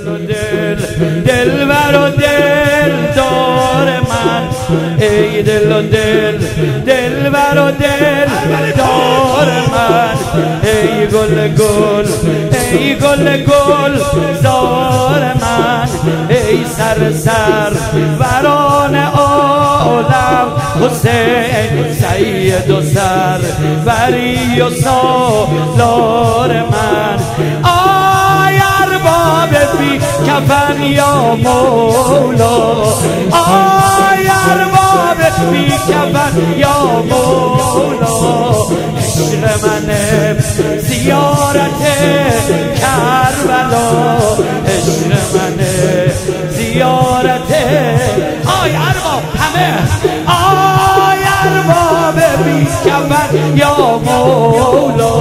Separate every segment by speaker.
Speaker 1: دلبر و دل دار من، ای دل و دل دلبر و دل دار من، ای گل گل ای گل گل زار من، ای سر وران عالم حسین سید و سر بری و سالار من. آی ارباب بی کفن یا مولا، آی ارباب بی کفن یا مولا، عشق منه زیارت کربلا، عشق منه زیارت. آی ارباب همه، آی ارباب بی کفن یا مولا،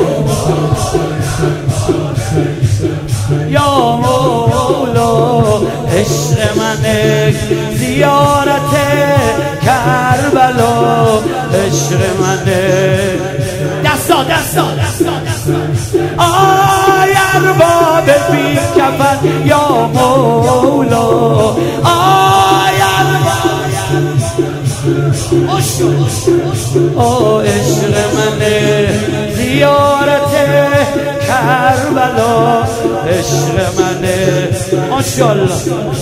Speaker 1: یا مولا، عشق منه زیارت کربلا، عشق منه. دستا دستا آی ارباب بی کفن یا مولا، آی ارباب عشق منه زیارت کربلا، عشق منه. ماشاءالله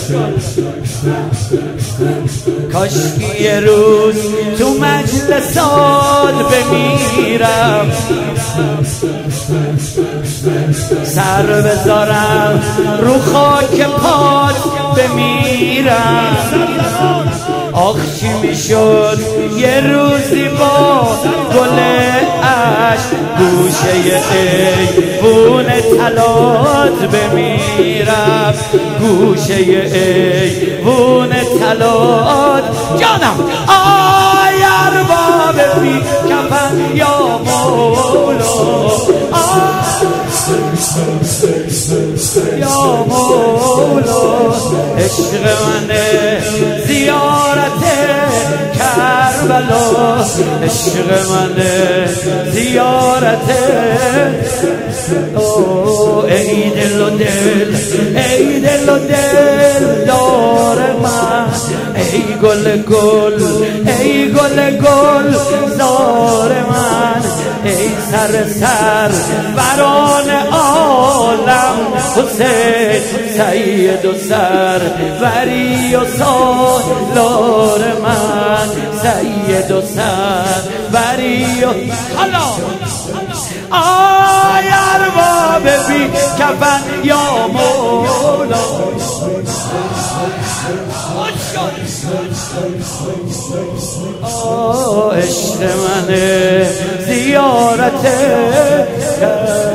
Speaker 1: کاش یه روز تو مجلسات بمیرم، سر بذارم رو خاک پات بمیرم. آخ چی میشد یه روزی با گل عشق گوشه ایوون طلات بمیرم، گوشه ایوون طلات. جانم آی ارباب بی کفن یا مولا، یا مولا، عشق منه زیارت کربلا، عشق منه زیارت. ای دل و دل ای دل و دل دار من، ای گل گل ای گل گل زار من، ای سر وران عالم حسین سید و سر بری و سالار من، سید و سر بری و. حالا آی ارباب بی کفن یا مولا، عشق منه زیارت